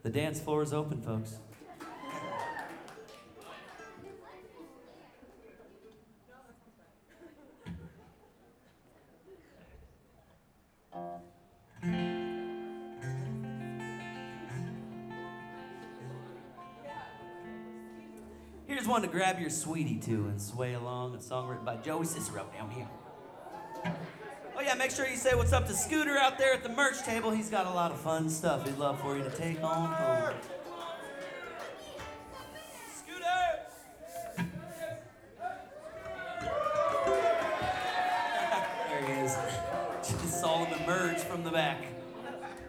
The dance floor is open, folks. Here's one to grab your sweetie to and sway along. A song written by Joey Cicero down here. Oh yeah, make sure you say what's up to Scooter out there at the merch table. He's got a lot of fun stuff he'd love for you to take on home. Scooter! There he is. Just saw him emerge from the back.